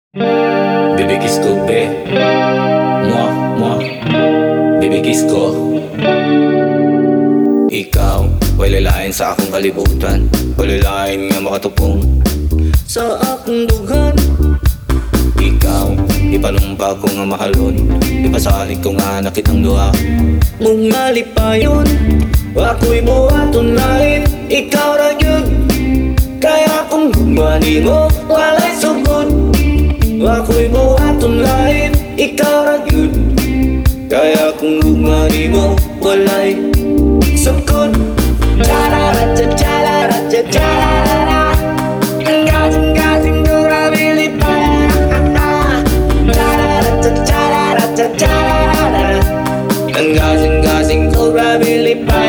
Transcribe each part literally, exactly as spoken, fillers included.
Baby kiss ko, be. Mwah, mwah. Baby kiss ko. Ikaw, walilain sa akong kalibutan. Walilain nga makatupong sa akong dughan. Ikaw, ipanumpa ko nga mahalon. Ipasalig ko nga nakitang duha. Mong malipayon, ako'y buhaton lain. Ikaw ra yun, kaya kung gumani mo, walay sugod. Ako'y buhaton lain, ikaw ra yun, kaya kung gumani mo, walay sugod. Cha-la-ra-cha-cha-la-ra-cha-cha-la-la-la. Ang gasing-gasing ko rabili pa. Cha-la-ra-cha-cha-la-ra-cha-cha-la-la. Ang gasing-gasing ko rabili pa.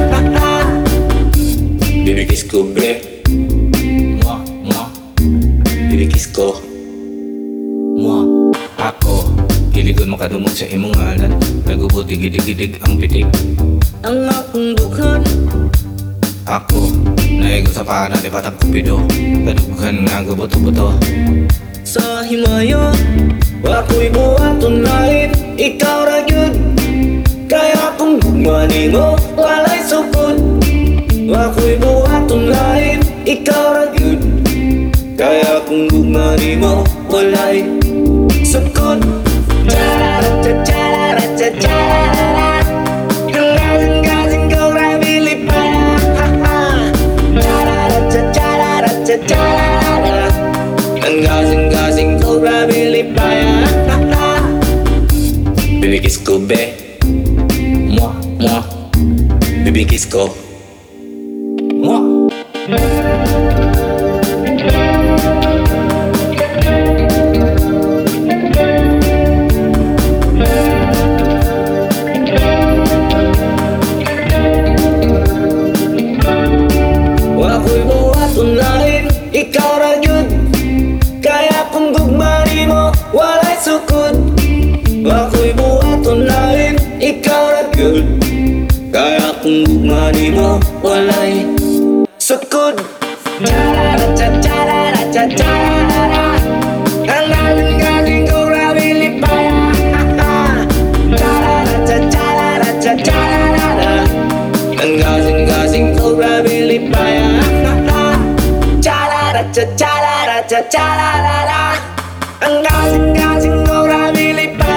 Baby kiss ko, bre. Mwah, mwah. Baby kiss ko. Mwah. Ako, kiligod makadumog sa imong ngalan. Nagubot digid-digidig ang pitik ang akong dughan. Ako, naigo sa pana di batang kupido. Kadughan nga gubuto-buto sa himayo. Ako'y buhaton lain, ikaw ra yun, kaya kung gumani mo, walay sugod. Ako'y buhaton lain, ikaw ra yun, kaya kung gumani mo, walay sugod. Cha-la-ra-cha-cha-la-ra-cha-cha-la-la. Ang gasing-gasing ko rabili pa. Cha-la-ra-cha-cha-la-ra-cha-cha-la-la. Ang gasing-gasing ko rabili pa. Baby kiss ko, be. Mwah, mwah. Baby kiss ko. Mwah. Ako'y buhaton lain, ikaw ra yun, kaya kung gugmani mo, walay sukod. Ako'y buhaton lain, ikaw ra yun, kaya kung gugmani mo, walay sukod. Cha-la-ra-cha-cha-la-ra-cha-cha-la-la. Ang gasing-gasing ko rabili pa. Cha-la-ra-cha-cha-la-ra-cha-cha-la-la. Ang gasing-gasing ko rabili pa. Cha-la-ra-cha-cha-la-ra-cha-cha-la-la-la. Ang gasing-gasing ko rabili pa.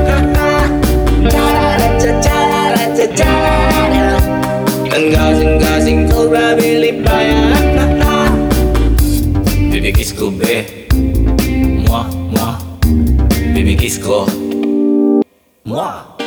Cha-la-ra-cha-cha-la-ra-cha-cha-la-la. Ang gasing-gasing ko rabili pa. Baby kiss ko, be. Mwah, mwah. Baby kiss ko. Mwah.